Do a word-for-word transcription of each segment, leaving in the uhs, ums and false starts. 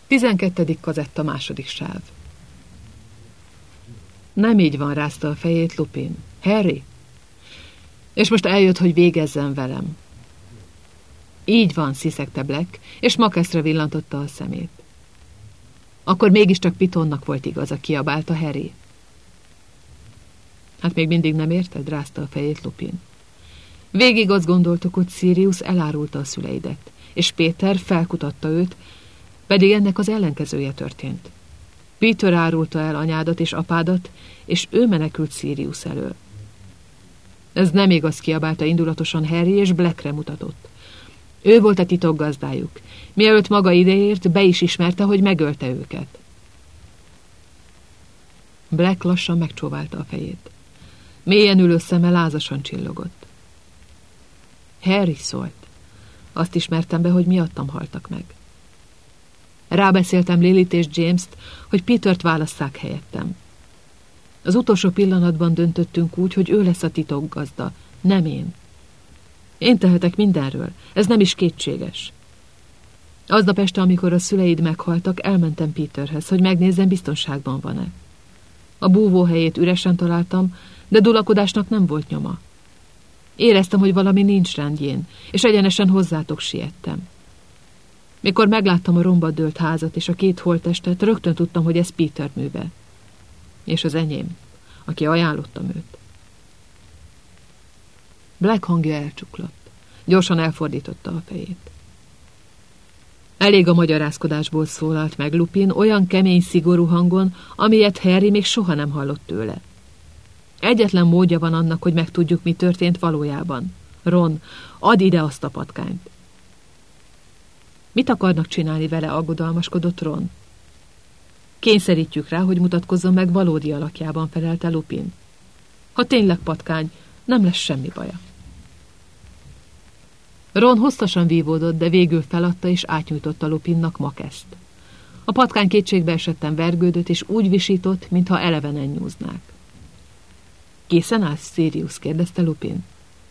Tizenkettedik kazetta, második sáv. Nem így van, rázta a fejét Lupin. Harry? És most eljött, hogy végezzen velem. Így van, sziszegte Black, és Makeszre villantotta a szemét. Akkor mégiscsak Pitonnak volt igaza, kiabálta Harry. Hát még mindig nem érted, rázta a fejét Lupin. Végig azt gondoltuk, hogy Sirius elárulta a szüleidet, és Péter felkutatta őt, pedig ennek az ellenkezője történt. Peter árulta el anyádat és apádat, és ő menekült Sirius elől. Ez nem igaz, kiabálta indulatosan Harry, és Blackre mutatott. Ő volt a titok gazdájuk. Mielőtt maga ideért, be is ismerte, hogy megölte őket. Black lassan megcsóválta a fejét. Mélyen ülő szeme lázasan csillogott. Harry, szólt. Azt ismertem be, hogy miattam haltak meg. Rábeszéltem Lilit és James-t, hogy Petert válasszák helyettem. Az utolsó pillanatban döntöttünk úgy, hogy ő lesz a titokgazda, nem én. Én tehetek mindenről, ez nem is kétséges. Aznap este, amikor a szüleid meghaltak, elmentem Peterhez, hogy megnézzem, biztonságban van-e. A búvóhelyét üresen találtam, de dulakodásnak nem volt nyoma. Éreztem, hogy valami nincs rendjén, és egyenesen hozzátok siettem. Mikor megláttam a romba dőlt házat és a két holttestet, rögtön tudtam, hogy ez Peter műve. És az enyém, aki ajánlottam őt. Black hangja elcsuklott. Gyorsan elfordította a fejét. Elég a magyarázkodásból szólalt meg Lupin olyan kemény, szigorú hangon, amilyet Harry még soha nem hallott tőle. Egyetlen módja van annak, hogy megtudjuk, mi történt valójában. Ron, add ide azt a patkányt. Mit akarnak csinálni vele, aggodalmaskodott Ron. Kényszerítjük rá, hogy mutatkozzon meg valódi alakjában, felelte Lupin. Ha tényleg patkány, nem lesz semmi baja. Ron hosszasan vívódott, de végül feladta és átnyújtotta Lupinnak Makeszt. A patkány kétségbe esetten vergődött, és úgy visított, mintha elevenen nyúznák. Készen állsz, Sirius? kérdezte Lupin.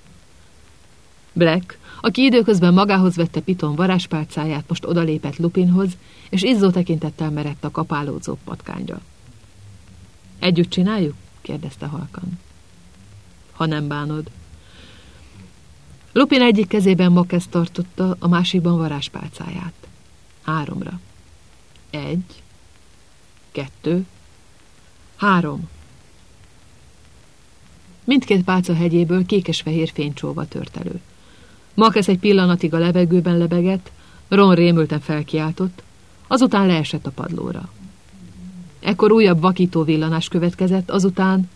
Black, aki időközben magához vette Piton varázspálcáját, most odalépett Lupinhoz, és izzó tekintettel merett a kapálódzó patkányra. Együtt csináljuk? kérdezte halkan. Ha nem bánod. Lupin egyik kezében Makeszt tartotta, a másikban varázspálcáját. Háromra. Egy, kettő, három. Mindkét pálca hegyéből kékes-fehér fénycsóva tört elő. Makesz egy pillanatig a levegőben lebegett, Ron rémülten felkiáltott, azután leesett a padlóra. Ekkor újabb vakító villanás következett, azután...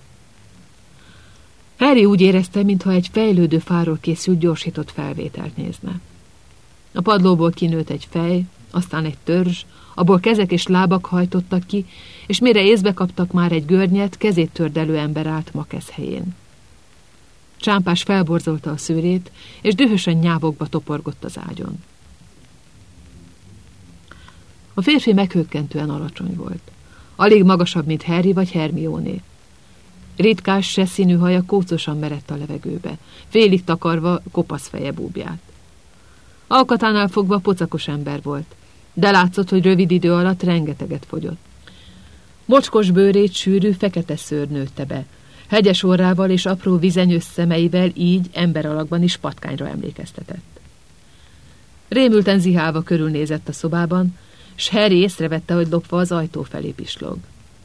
Harry úgy érezte, mintha egy fejlődő fáról készült gyorsított felvételt nézne. A padlóból kinőtt egy fej, aztán egy törzs, abból kezek és lábak hajtottak ki, és mire észbe kaptak, már egy görnyet, kezét tördelő ember állt Makesz helyén. Csámpás felborzolta a szőrét, és dühösen nyávogva toporgott az ágyon. A férfi meghökkentően alacsony volt. Alig magasabb, mint Harry vagy Hermione. Ritkás, seszínű haja kócosan merett a levegőbe, félig takarva kopasz feje búbját. Alkatánál fogva pocakos ember volt, de látszott, hogy rövid idő alatt rengeteget fogyott. Mocskos bőrét sűrű, fekete szőr nőtte be, hegyes orrával és apró vizenyős szemeivel így ember alakban is patkányra emlékeztetett. Rémülten zihálva körülnézett a szobában, s Harry észrevette, hogy lopva az ajtó felé pislog.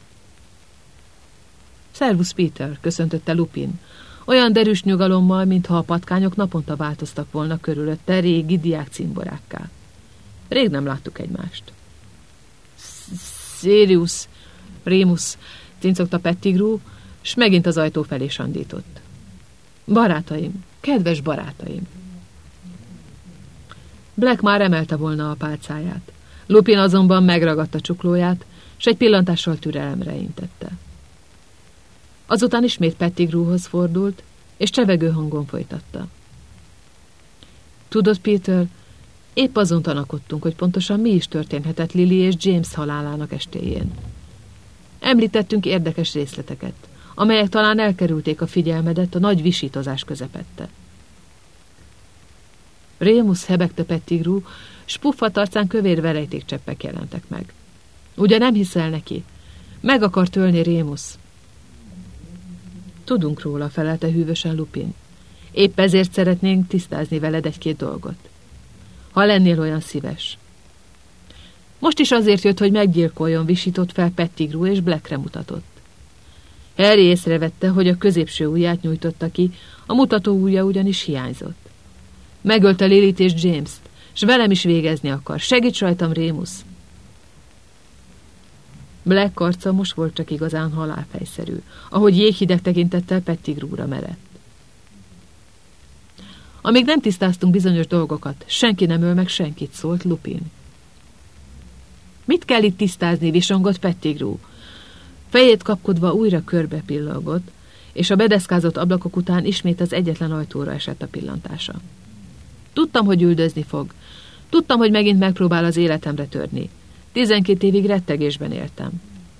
Szervusz, Peter, köszöntötte Lupin, olyan derűs nyugalommal, mintha a patkányok naponta változtak volna körülötte régi diák cimborákká. Rég nem láttuk egymást. Sirius, Remus, cincogta Pettigrew, s megint az ajtó felé sandított. Barátaim, kedves barátaim! Black már emelte volna a pálcáját. Lupin azonban megragadta csuklóját, s egy pillantással türelemre intette. Azután ismét Pettigrewhoz fordult, és csevegő hangon folytatta. Tudod, Peter, épp azon tanakodtunk, hogy pontosan mi is történhetett Lily és James halálának estéjén. Említettünk érdekes részleteket, amelyek talán elkerülték a figyelmedet a nagy visítozás közepette. Remus, hebegte Pettigrew, Spuffat arcán kövér verejtékcseppek jelentek meg. Ugye nem hiszel neki? Meg akar tölni Rémus. Tudunk róla, felelte hűvösen Lupin. Épp ezért szeretnénk tisztázni veled egy-két dolgot. Ha lennél olyan szíves. Most is azért jött, hogy meggyilkoljon, visított fel Pettigrew és Blackre mutatott. Harry észrevette, hogy a középső ujját nyújtotta ki, a mutató ujja ugyanis hiányzott. Megölte Lilit és James-t, s velem is végezni akar. Segíts rajtam, Rémus! Black arca most volt csak igazán halálfejszerű, ahogy jéghideg tekintettel Pettigrewra merett. Amíg nem tisztáztunk bizonyos dolgokat, senki nem öl meg senkit, szólt Lupin. Mit kell itt tisztázni, visongott Pettigrew. Fejét kapkodva újra körbe pillogott, és a bedeszkázott ablakok után ismét az egyetlen ajtóra esett a pillantása. Tudtam, hogy üldözni fog. Tudtam, hogy megint megpróbál az életemre törni. Tizenkét évig rettegésben éltem.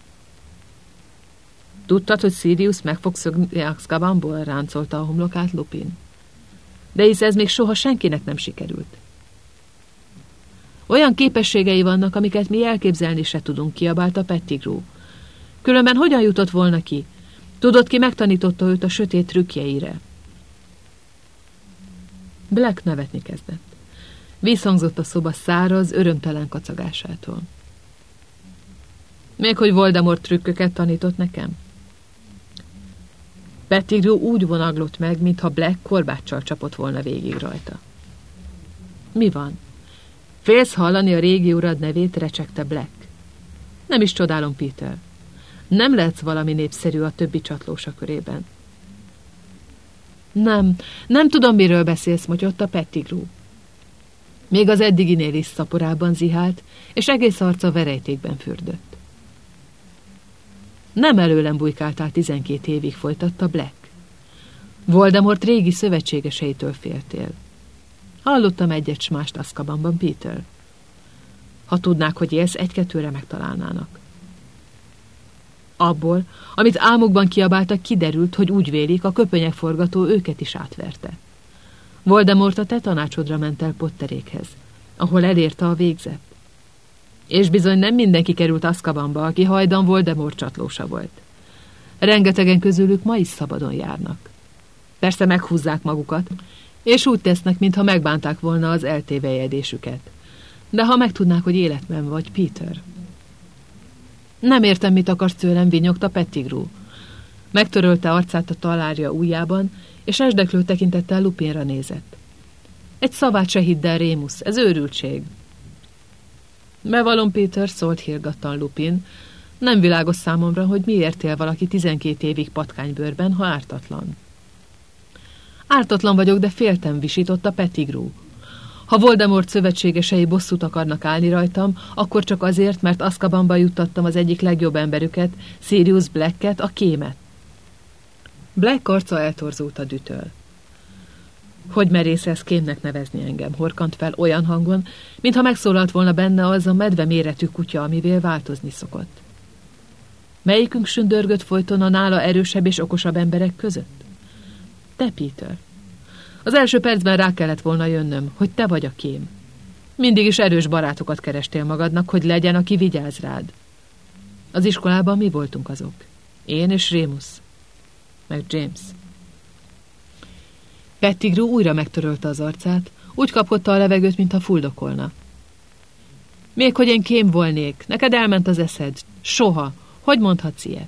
Tudtad, hogy Sirius meg fog szökni Azkabanból? Ráncolta a homlokát Lupin. De hisz ez még soha senkinek nem sikerült. Olyan képességei vannak, amiket mi elképzelni se tudunk, kiabálta Pettigrew. Különben hogyan jutott volna ki? Tudod, ki megtanította őt a sötét trükkjeire? Black nevetni kezdett. Visszhangzott a szoba száraz, örömtelen kacagásától. Még hogy Voldemort trükköket tanított nekem? Pettigrew úgy vonaglott meg, mintha Black korbáccsal csapott volna végig rajta. Mi van? Félsz hallani a régi urad nevét, recsegte Black. Nem is csodálom, Peter. Nem lehetsz valami népszerű a többi csatlósa körében. Nem, nem tudom, miről beszélsz, motyogta Pettigrew. Még az eddiginél is szaporában zihált, és egész arca verejtékben fürdött. Nem előlem bujkáltál tizenkét évig, folytatta Black. Voldemort régi szövetségeseitől féltél. Hallottam egyet s mást Azkabanban, Peter. Ha tudnák, hogy élsz, egy-kettőre megtalálnának. Abból, amit álmukban kiabáltak, kiderült, hogy úgy vélik, a köpönyegforgató őket is átverte. Voldemort a te tanácsodra ment el Potterékhez, ahol elérte a végzet. És bizony nem mindenki került Azkabanba, aki hajdan Voldemort csatlósa volt. Rengetegen közülük ma is szabadon járnak. Persze meghúzzák magukat, és úgy tesznek, mintha megbánták volna az eltévejedésüket. De ha megtudnák, hogy életben vagy, Peter... Nem értem, mit akarsz tőlem, vinyogta Pettigrew. Megtörölte arcát a talárja ujjában, és esdeklő tekintettel Lupinra nézett. Egy szavát se hidd el, Rémus, ez őrültség. Bevallom, Peter, szólt hirgattan Lupin, nem világos számomra, hogy miért él valaki tizenkét évig patkánybőrben, ha ártatlan. Ártatlan vagyok, de féltem, visította Pettigrew. Ha Voldemort szövetségesei bosszút akarnak állni rajtam, akkor csak azért, mert Azkabanba juttattam az egyik legjobb emberüket, Sirius Blacket, a kémet. Black arca eltorzult a dühtől. Hogy merészelsz kémnek nevezni engem, horkant fel olyan hangon, mintha megszólalt volna benne az a medve méretű kutya, amivel változni szokott. Melyikünk sündörgött folyton a nála erősebb és okosabb emberek között? Te, Peter. Az első percben rá kellett volna jönnöm, hogy te vagy a kém. Mindig is erős barátokat kerestél magadnak, hogy legyen, aki vigyáz rád. Az iskolában mi voltunk azok? Én és Rémus. Meg James. Pettigrew újra megtörölte az arcát, úgy kapkodta a levegőt, mintha fuldokolna. Még hogy én kém volnék, neked elment az eszed. Soha. Hogy mondhatsz ilyet?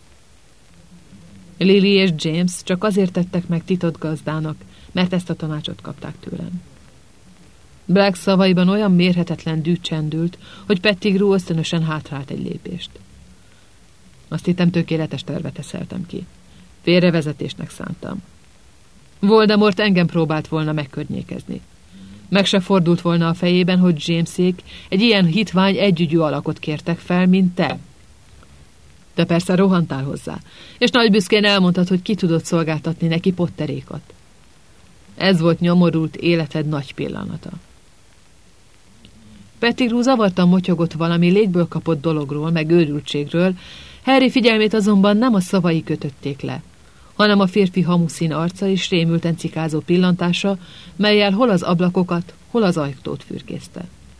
Lily és James csak azért tettek meg titott gazdának, mert ezt a tanácsot kapták tőlem. Black szavaiban olyan mérhetetlen dű csendült, hogy Pettigrew ösztönösen hátrált egy lépést. Azt hittem, tökéletes tervet eszeltem ki. Félrevezetésnek szántam. Voldemort engem próbált volna megkörnyékezni. Meg se fordult volna a fejében, hogy Jamesék egy ilyen hitvány együgyű alakot kértek fel, mint te. De persze rohantál hozzá, és nagy büszkén elmondtad, hogy ki tudod szolgáltatni neki Potterékat. Ez volt nyomorult életed nagy pillanata. Pettigrew zavartan motyogott valami légből kapott dologról, meg őrültségről, Harry figyelmét azonban nem a szavai kötötték le, hanem a férfi hamuszín arca és rémülten cikázó pillantása, mellyel hol az ablakokat, hol az ajtót fürkészte.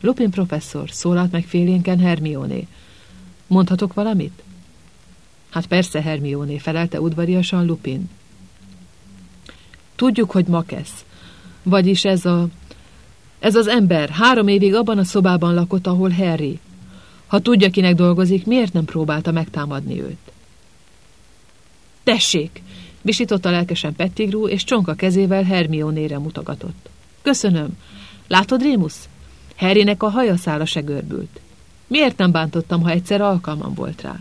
Lupin professzor, szólalt meg félénken Hermione. Mondhatok valamit? Hát persze, Hermione, felelte udvariasan Lupin. Tudjuk, hogy Makesz, vagyis ez a... ez az ember három évig abban a szobában lakott, ahol Harry. Ha tudja, kinek dolgozik, miért nem próbálta megtámadni őt? Tessék! Visította lelkesen Pettigrew, és csonka kezével Hermione-re mutogatott. Köszönöm. Látod, Remus? Harrynek a hajaszála se görbült. Miért nem bántottam, ha egyszer alkalmam volt rá?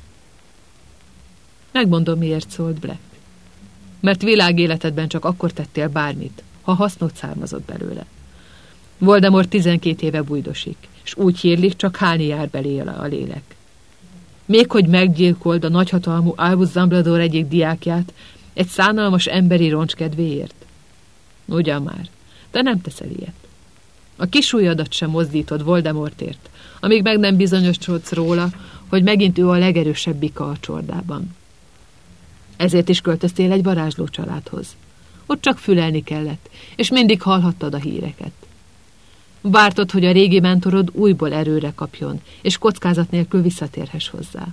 Megmondom, miért szólt Black. Mert világéletedben csak akkor tettél bármit, ha hasznot származott belőle. Voldemort tizenkét éve bujdosik, és úgy hírlik, csak hálni jár belé a lélek. Még hogy meggyilkold a nagyhatalmú Albus Dumbledore egyik diákját egy szánalmas emberi roncs kedvéért. Ugyan már, de nem teszel ilyet. A kisujjadat sem mozdítod Voldemortért, amíg meg nem bizonyosodsz róla, hogy megint ő a legerősebb bika a csordában. Ezért is költöztél egy varázsló családhoz. Ott csak fülelni kellett, és mindig hallhattad a híreket. Vártad, hogy a régi mentorod újból erőre kapjon, és kockázat nélkül visszatérhess hozzá.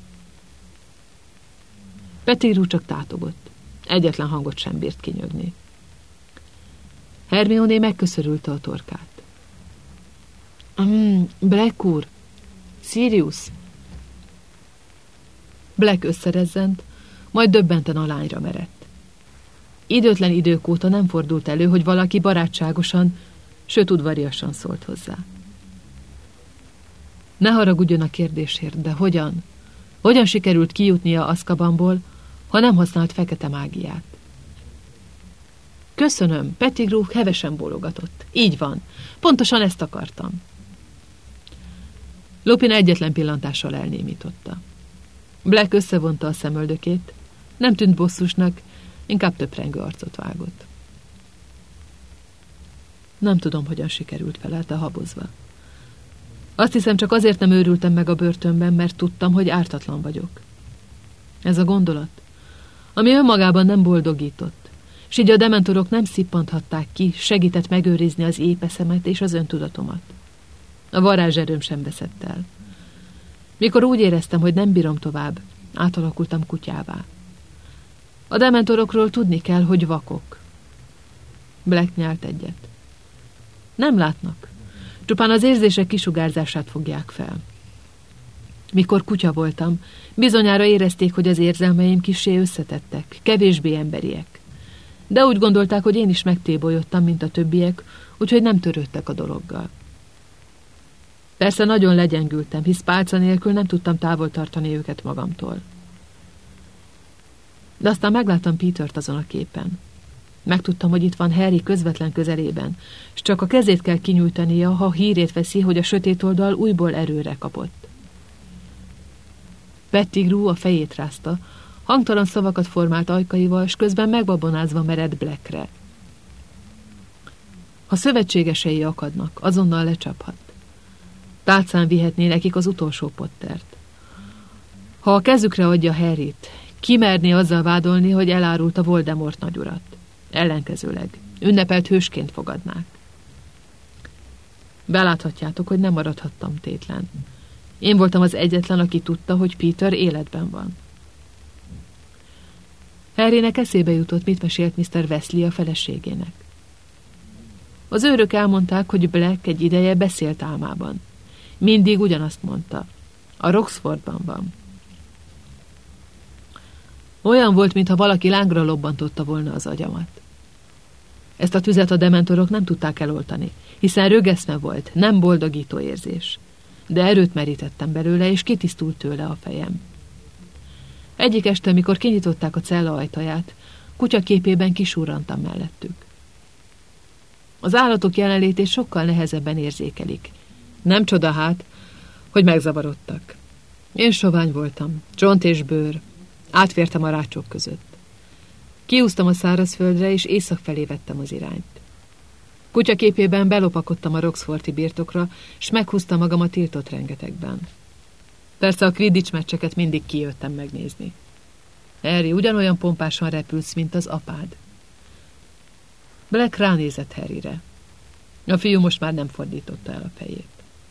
Pettigrew csak tátogott. Egyetlen hangot sem bírt kinyögni. Hermione megköszörülte a torkát. Mm, Black úr! Sirius! Black összerezzent, majd döbbenten a lányra merett. Időtlen idők óta nem fordult elő, hogy valaki barátságosan, sőt udvariasan szólt hozzá. Ne haragudjon a kérdésért, de hogyan? Hogyan sikerült kijutnia Azkabanból, ha nem használt fekete mágiát? Köszönöm, Pettigrew hevesen bólogatott. Így van, pontosan ezt akartam. Lupin egyetlen pillantással elnémította. Black összevonta a szemöldökét, nem tűnt bosszusnak, inkább töprengő arcot vágott. Nem tudom, hogyan sikerült, felelte habozva. Azt hiszem, csak azért nem őrültem meg a börtönben, mert tudtam, hogy ártatlan vagyok. Ez a gondolat, ami önmagában nem boldogított, s így a dementorok nem szippanthatták ki, segített megőrizni az épeszemet és az öntudatomat. A varázserőm sem veszett el. Mikor úgy éreztem, hogy nem bírom tovább, átalakultam kutyává. A dementorokról tudni kell, hogy vakok. Black nyált egyet. Nem látnak. Csupán az érzések kisugárzását fogják fel. Mikor kutya voltam, bizonyára érezték, hogy az érzelmeim kissé összetettek, kevésbé emberiek. De úgy gondolták, hogy én is megtébolyodtam, mint a többiek, úgyhogy nem törődtek a dologgal. Persze nagyon legyengültem, hisz pálca nélkül nem tudtam távol tartani őket magamtól. De aztán megláttam Petert azon a képen. Megtudtam, hogy itt van Harry közvetlen közelében, és csak a kezét kell kinyújtania, ha hírét veszi, hogy a sötét oldal újból erőre kapott. Pettigrew a fejét rázta, hangtalan szavakat formált ajkaival, és közben megbabonázva mered Blackre. Ha szövetségesei akadnak, azonnal lecsaphat. Tálcán vihetné nekik az utolsó Pottert. Ha a kezükre adja Harryt, kimerné azzal vádolni, hogy elárulta Voldemort nagyurat. Ellenkezőleg, ünnepelt hősként fogadnák. Beláthatjátok, hogy nem maradhattam tétlen. Én voltam az egyetlen, aki tudta, hogy Peter életben van. Harrynek eszébe jutott, mit mesélt miszter Weasley a feleségének. Az őrök elmondták, hogy Black egy ideje beszélt álmában. Mindig ugyanazt mondta. A Roxfordban van. Olyan volt, mintha valaki lángra lobbantotta volna az agyamat. Ezt a tüzet a dementorok nem tudták eloltani, hiszen rögeszme volt, nem boldogító érzés. De erőt merítettem belőle, és kitisztult tőle a fejem. Egyik este, mikor kinyitották a cella ajtaját, kutyaképében kisúrrantam mellettük. Az állatok jelenlétét sokkal nehezebben érzékelik. Nem csoda hát, hogy megzavarodtak. Én sovány voltam, csont és bőr. Átfértem a rácsok között. Kiúztam a szárazföldre, és észak felé vettem az irányt. Kutyaképében belopakodtam a Roxforti birtokra, s meghúztam magam a tiltott rengetegben. Persze a Quidditch meccseket mindig kijöttem megnézni. Harry, ugyanolyan pompásan repülsz, mint az apád. Black ránézett Harryre. A fiú most már nem fordította el a fejét.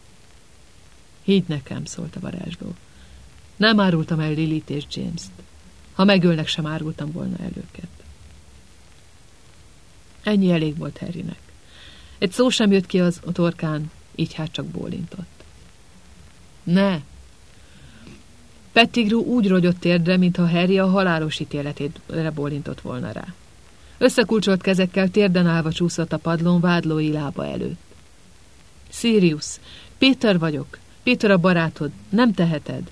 Higgy nekem, szólt a varázsló. Nem árultam el Lilit és James-t. Ha megölnek, sem árultam volna el őket. Ennyi elég volt Harrynek. Egy szó sem jött ki az torkán, így hát csak bólintott. Ne! Pettigrew úgy rogyott térdre, mintha Harry a halálos ítéletére bólintott volna rá. Összekulcsolt kezekkel térden állva csúszott a padlón vádlói lába előtt. Sirius, Peter vagyok, Peter a barátod, nem teheted.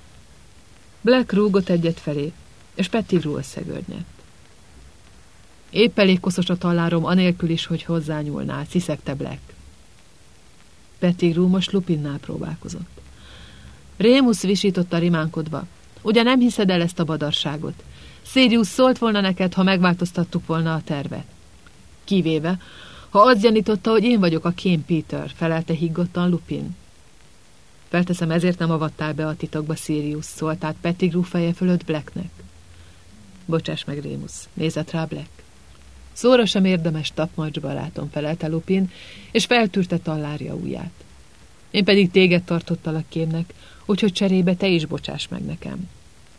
Black rúgott egyet felé, és Pettigrew összegörnyedt. Épp elég koszos a tallárom, anélkül is, hogy hozzányúlnál, sziszegte Black. Pettigrew most Lupinnál próbálkozott. Rémus visította rimánkodva. Ugye nem hiszed el ezt a badarságot? Sirius szólt volna neked, ha megváltoztattuk volna a tervet. Kivéve, ha azt gyanította, hogy én vagyok a kém Peter, felelte higgottan Lupin. Felteszem, ezért nem avattál be a titokba, Sirius, szólt át Pettigrew feje fölött Blacknek. Bocsáss meg, Rémus, nézett rá Black. Szóra sem érdemes, tapmacs barátom, felelte Lupin, és feltűrte tallárja ujját. Én pedig téged tartottalak kémnek, úgyhogy cserébe te is bocsáss meg nekem.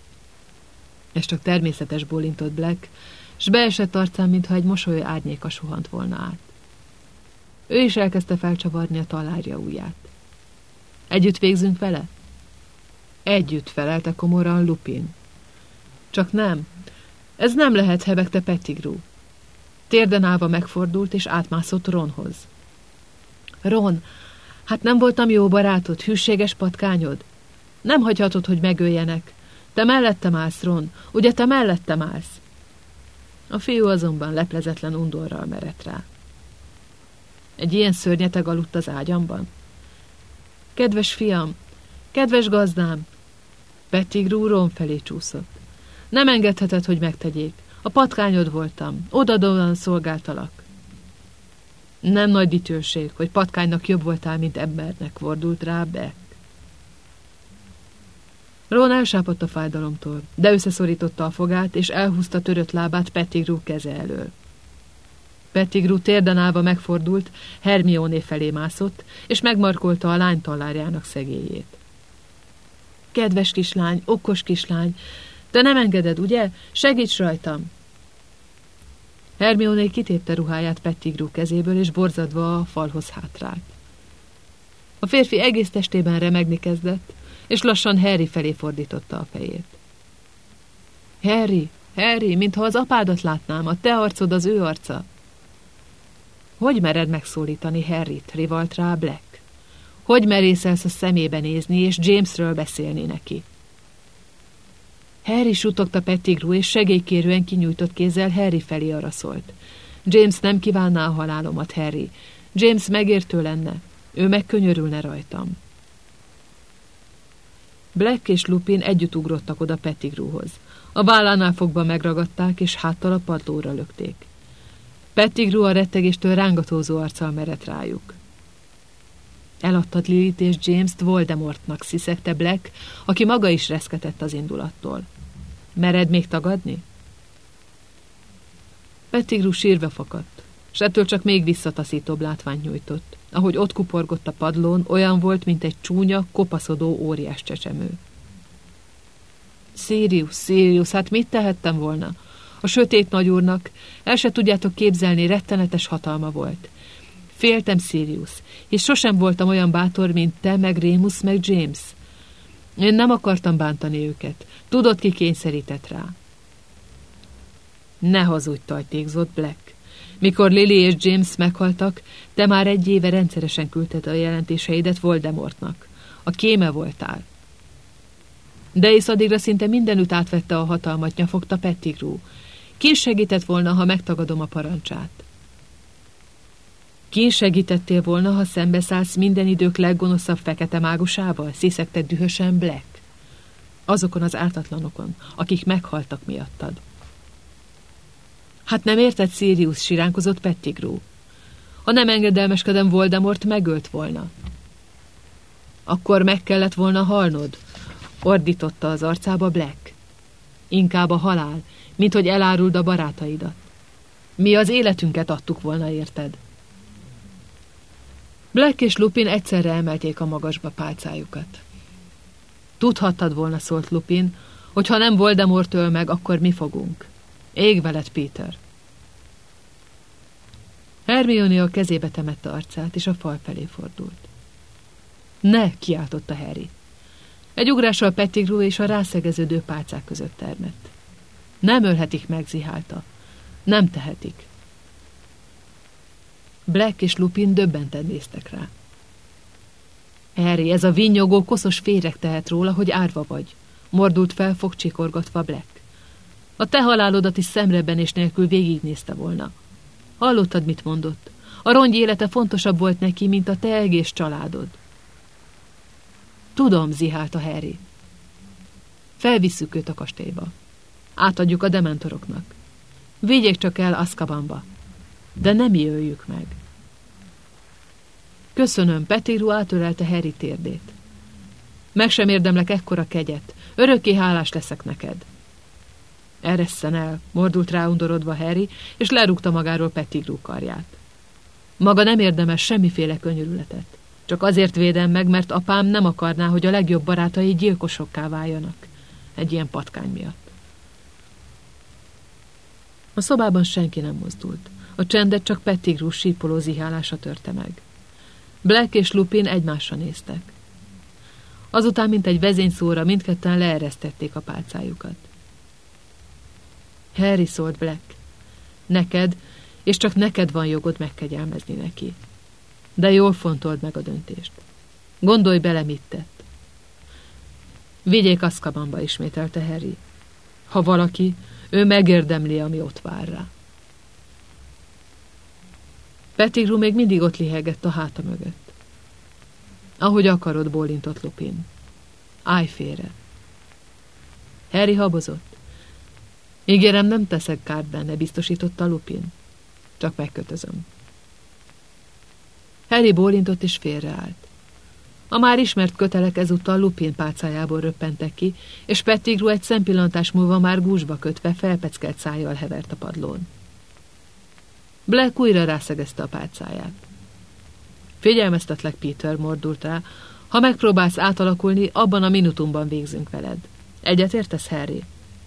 Ez csak természetes, bólintott Black, s beesett arcán, mintha egy mosoly árnyéka suhant volna át. Ő is elkezdte felcsavarni a tallárja ujját. Együtt végzünk vele? Együtt, felelte komoran Lupin. Csak nem. Ez nem lehet, hebegte Pettigrew. Térden állva megfordult, és átmászott Ronhoz. Ron, hát nem voltam jó barátod, hűséges patkányod? Nem hagyhatod, hogy megöljenek. Te mellettem állsz, Ron, ugye te mellettem állsz? A fiú azonban leplezetlen undorral merett rá. Egy ilyen szörnyeteg aludt az ágyamban? Kedves fiam, kedves gazdám! Pettigrew Ron felé csúszott. Nem engedheted, hogy megtegyék. A patkányod voltam, odadóan szolgáltalak. Nem nagy dicsőség, hogy patkánynak jobb voltál, mint embernek, fordult rá Beck. Ron elsápadt a fájdalomtól, de összeszorította a fogát, és elhúzta törött lábát Pettigrew keze elől. Pettigrew térden állva megfordult, Hermione felé mászott, és megmarkolta a lány tallárjának szegélyét. Kedves kislány, okos kislány, te nem engeded, ugye? Segíts rajtam! Hermione kitépte ruháját Pettigrew kezéből, és borzadva a falhoz hátrált. A férfi egész testében remegni kezdett, és lassan Harry felé fordította a fejét. Harry, Harry, mintha az apádat látnám, a te arcod az ő arca. Hogy mered megszólítani Harryt, rivalt rá Black? Hogy merészelsz a szemébe nézni, és Jamesről beszélni neki? Harry suttogta Pettigrew, és segélykérően kinyújtott kézzel Harry felé araszolt. James nem kívánná a halálomat, Harry. James megértő lenne. Ő megkönyörülne rajtam. Black és Lupin együtt ugrottak oda Pettigrewhoz. A vállánál fogva megragadták, és háttal a padlóra lökték. Pettigrew a rettegéstől rángatózó arccal merett rájuk. Eladtad Lilit és James-t Voldemortnak, sziszegte Black, aki maga is reszketett az indulattól. Mered még tagadni? Pettigrew sírva fakadt, s ettől csak még visszataszítóbb látványt nyújtott. Ahogy ott kuporgott a padlón, olyan volt, mint egy csúnya, kopaszodó óriás csecsemő. Sirius, Sirius, hát mit tehettem volna? A sötét nagyúrnak, el se tudjátok képzelni, rettenetes hatalma volt. Féltem, Sirius, és sosem voltam olyan bátor, mint te, meg Rémus, meg James. Én nem akartam bántani őket. Tudod, ki kényszerített rá. Ne hazudj, tajtékzott Black. Mikor Lily és James meghaltak, te már egy éve rendszeresen küldted a jelentéseidet Voldemortnak. A kéme voltál. De és addigra szinte mindenütt átvette a hatalmat, nyafogta Pettigrew. Ki segített volna, ha megtagadom a parancsát? Ki segítettél volna, ha szembeszállsz minden idők leggonoszabb fekete mágusával? Sziszegte dühösen Black. Azokon az ártatlanokon, akik meghaltak miattad. Hát nem érted, Sirius, siránkozott Pettigrew. Ha nem engedelmeskedem, Voldemort megölt volna. Akkor meg kellett volna halnod, ordította az arcába Black. Inkább a halál, mint hogy eláruld a barátaidat. Mi az életünket adtuk volna, érted? Black és Lupin egyszerre emelték a magasba pálcájukat. Tudhattad volna, szólt Lupin, hogy ha nem Voldemort öl meg, akkor mi fogunk. Ég veled, Peter. Hermione a kezébe temette arcát, és a fal felé fordult. Ne, kiáltotta Harry. Egy ugrással Pettigrew és a rászegeződő pálcák között termett. Nem ölhetik meg, zihálta. Nem tehetik. Black és Lupin döbbenten néztek rá. Harry, ez a vinnyogó, koszos féreg tehet róla, hogy árva vagy. Mordult fel, fogcsikorgatva Black. A te halálodat is szemrebbenés nélkül végignézte volna. Hallottad, mit mondott? A rongy élete fontosabb volt neki, mint a te egész családod. Tudom, zihálta Harry. Felvisszük őt a kastélyba. Átadjuk a dementoroknak. Vigyék csak el Azkabanba. De nem jöjjük meg. Köszönöm, Pettigrew átölelte Harry térdét. Meg sem érdemlek ekkora kegyet. Örökké hálás leszek neked. Eresszen el, mordult ráundorodva Harry, és lerúgta magáról Pettigrew karját. Maga nem érdemes semmiféle könyörületet. Csak azért védem meg, mert apám nem akarná, hogy a legjobb barátai gyilkosokká váljanak. Egy ilyen patkány miatt. A szobában senki nem mozdult. A csendet csak Pettigrew sípoló zihálása törte meg. Black és Lupin egymásra néztek. Azután, mint egy vezényszóra, mindketten leeresztették a pálcájukat. Harry, szólt Black, neked, és csak neked van jogod megkegyelmezni neki. De jól fontold meg a döntést. Gondolj bele, mit tett. Vigyék Azkabanba, ismételte Harry. Ha valaki, ő megérdemli, ami ott vár rá. Pettigrew még mindig ott lihegett a háta mögött. Ahogy akarod, bólintott Lupin. Állj félre. Harry habozott. Ígérem, nem teszek kárt benne, biztosította Lupin. Csak megkötözöm. Harry bólintott és félreállt. A már ismert kötelek ezúttal Lupin pálcájából röppentek ki, és Pettigrew egy szempillantás múlva már gúzsba kötve felpeckelt szájjal hevert a padlón. Black újra rászegezte a pálcáját. Figyelmeztetlek, Peter, mordult rá, ha megpróbálsz átalakulni, abban a minutumban végzünk veled. Egyet értesz, Harry?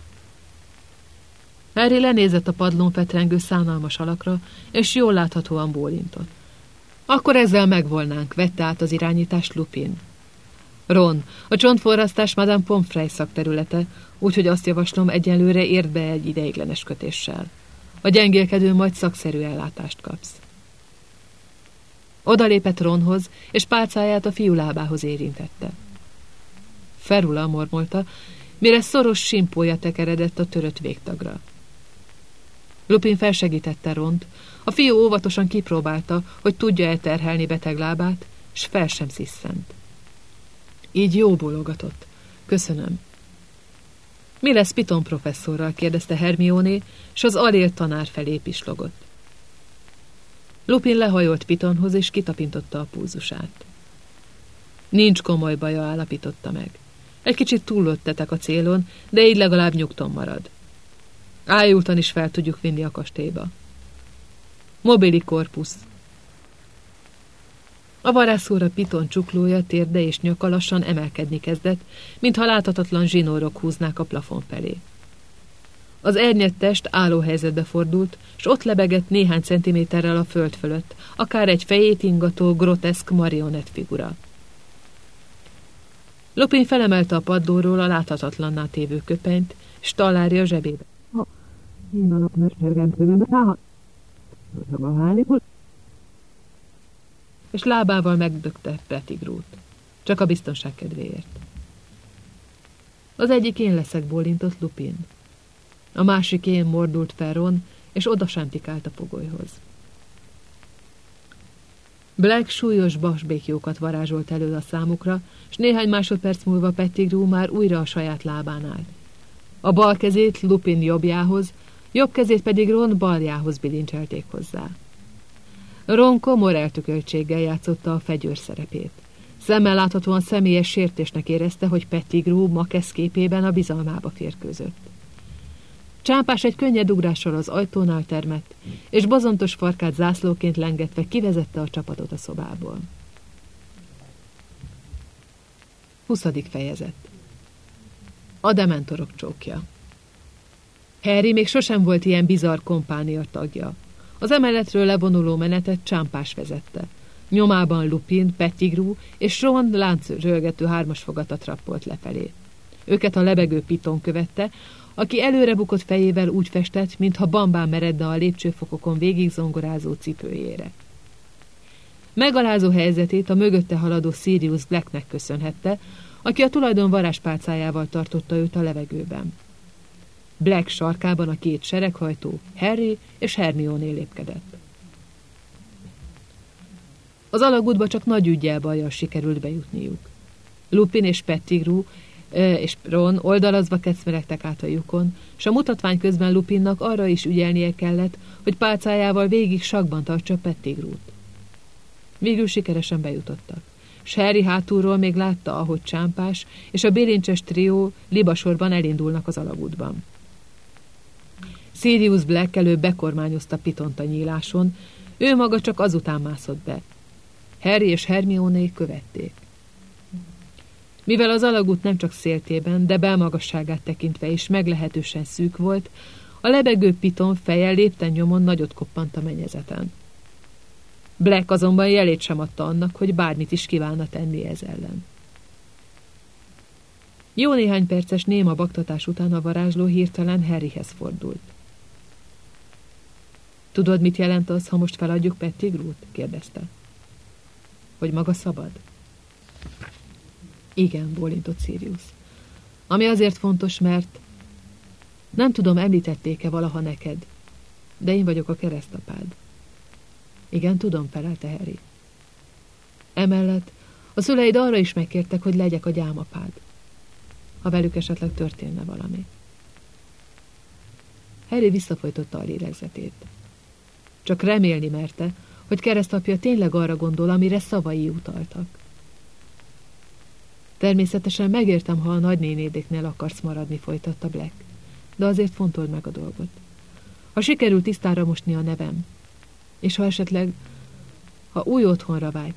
Harry lenézett a padlón fetrengő szánalmas alakra, és jól láthatóan bólintott. Akkor ezzel megvolnánk, vette át az irányítást Lupin. Ron, a csontforrasztás Madame Pomfrey szakterülete, úgyhogy azt javaslom, egyelőre érd be egy ideiglenes kötéssel. A gyengélkedő majd szakszerű ellátást kapsz. Odalépett Ronhoz, és pálcáját a fiú lábához érintette. Ferula, mormolta, mire szoros simpója tekeredett a törött végtagra. Lupin felsegítette Ront, a fiú óvatosan kipróbálta, hogy tudja-e terhelni beteg lábát, s fel sem sziszent. Így jó bólogatott. Köszönöm. Mi lesz Piton professzorral? Kérdezte Hermione, s az alélt tanár felé pislogott. Lupin lehajolt Pitonhoz, és kitapintotta a pulzusát. Nincs komoly baja, állapította meg. Egy kicsit túllöttetek a célon, de így legalább nyugton marad. Ájultan is fel tudjuk vinni a kastélyba. Mobili korpusz. A varázsszóra Piton csuklója, térde és nyaka lassan emelkedni kezdett, mintha láthatatlan zsinórok húznák a plafon felé. Az ernyett test álló helyzetbe fordult, s ott lebegett néhány centiméterrel a föld fölött, akár egy fejét ingató, groteszk marionett figura. Lupin felemelte a padlóról a láthatatlanná tévő köpenyt, s találja zsebébe. És lábával megdögte Pettigrew-t. Csak a biztonság kedvéért. Az egyik én leszek, bólintott Lupin. A másik én, mordult fel Ron, és odasántikált a fogolyhoz. Black súlyos basbékjókat varázsolt elő a számukra, s néhány másodperc múlva Pettigrew már újra a saját lábán állt. A bal kezét Lupin jobbjához, jobb kezét pedig Ron baljához bilincselték hozzá. Ron komor eltököltséggel játszotta a fegyőr szerepét. Szemmel láthatóan személyes sértésnek érezte, hogy Pettigrew Makesz képében a bizalmába férkőzött. Csámpás egy könnyed ugrással az ajtónál termett, és bozontos farkát zászlóként lengetve kivezette a csapatot a szobából. huszadik fejezet. A dementorok csókja. Harry még sosem volt ilyen bizarr kompánia tagja. Az emeletről levonuló menetet Csámpás vezette. Nyomában Lupin, Pettigrew és Ron láncrölgető hármasfogatat trappolt lefelé. Őket a lebegő Piton követte, aki előrebukott fejével úgy festett, mintha bambán meredne a lépcsőfokokon végig zongorázó cipőjére. Megalázó helyzetét a mögötte haladó Sirius Blacknek köszönhette, aki a tulajdon varázspálcájával tartotta őt a levegőben. Black sarkában a két sereghajtó, Harry és Hermione lépkedett. Az alagútba csak nagy üggyel bajjal sikerült bejutniuk. Lupin és Pettigrew és Ron oldalazva kecmeregtek át a lyukon, s a mutatvány közben Lupinnak arra is ügyelnie kellett, hogy pálcájával végig sakban tartsa Pettigrewt. Végül sikeresen bejutottak. S Harry hátulról még látta, ahogy Csámpás és a bilincses trió libasorban elindulnak az alagútban. Sirius Black előbb bekormányozta Pitont a nyíláson, ő maga csak azután mászott be. Harry és Hermione követték. Mivel az alagút nem csak széltében, de belmagasságát tekintve is meglehetősen szűk volt, a lebegő Piton feje lépten nyomon nagyot koppant a mennyezeten. Black azonban jelét sem adta annak, hogy bármit is kívánna tenni ez ellen. Jó néhány perces néma baktatás után a varázsló hirtelen Harryhez fordult. Tudod, mit jelent az, ha most feladjuk Pettigrewt? Kérdezte. Hogy maga szabad? Igen, bólintott Sirius. Ami azért fontos, mert nem tudom, említették-e valaha neked, de én vagyok a keresztapád. Igen, tudom, felelte Harry. Emellett a szüleid arra is megkértek, hogy legyek a gyámapád, ha velük esetleg történne valami. Harry visszafojtotta a lélegzetét. Csak remélni merte, hogy keresztapja tényleg arra gondol, amire szavai utaltak. Természetesen megértem, ha a nagynénédéknél akarsz maradni, folytatta Black, de azért fontold meg a dolgot. Ha sikerül tisztára mosni a nevem, és ha esetleg, ha új otthonra vágysz.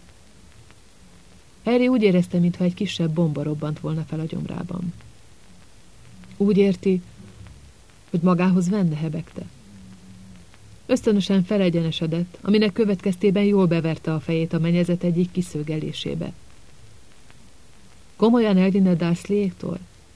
Harry úgy érezte, mintha egy kisebb bomba robbant volna fel a gyomrában. Úgy érti, hogy magához venne, hebegte. Ösztönösen felegyenesedett, aminek következtében jól beverte a fejét a mennyezet egyik kiszögelésébe. Komolyan elvinne Dursleyéktól?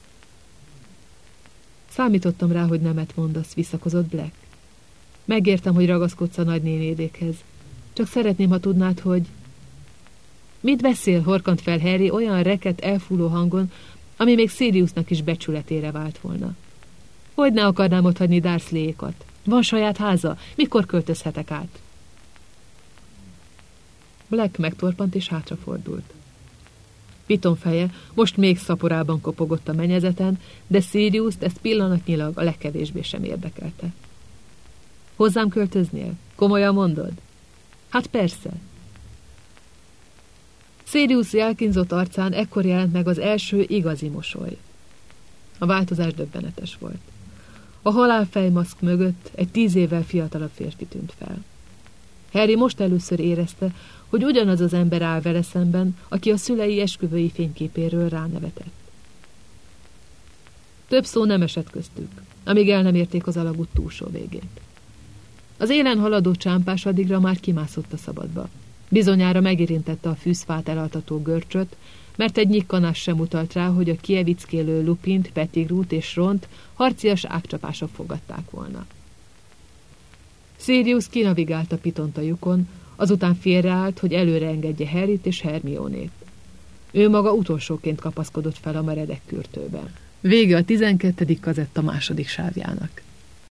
Számítottam rá, hogy nemet mondasz, visszakozott Black. Megértem, hogy ragaszkodsz a nagynénédékhez. Csak szeretném, ha tudnád, hogy... Mit beszél, horkant fel Harry olyan reket, elfúló hangon, ami még Siriusnak is becsületére vált volna. Hogy ne akarnám otthagyni Dursleyékat? Van saját háza? Mikor költözhetek át? Black megtorpant és hátrafordult. Piton feje most még szaporában kopogott a mennyezeten, de Siriust ezt pillanatnyilag a legkevésbé sem érdekelte. Hozzám költöznél? Komolyan mondod? Hát persze. Sirius elkínzott arcán ekkor jelent meg az első igazi mosoly. A változás döbbenetes volt. A halálfejmaszk mögött egy tíz évvel fiatalabb férfi tűnt fel. Harry most először érezte, hogy ugyanaz az ember áll vele szemben, aki a szülei esküvői fényképéről ránevetett. Több szó nem esett köztük, amíg el nem érték az alagút túlsó végét. Az élen haladó Csámpás addigra már kimászott a szabadba. Bizonyára megérintette a fűzfát elaltató görcsöt, mert egy nyikkanás sem utalt rá, hogy a kievickélő Lupint, Pettigrewt és Ront harcias ágcsapások fogadták volna. Sirius kinavigált a Pitont a lyukon, azután félreállt, hogy előre engedje Harryt és Hermionét. Ő maga utolsóként kapaszkodott fel a meredek kürtőbe. Vége a tizenkettedik kazetta második sávjának.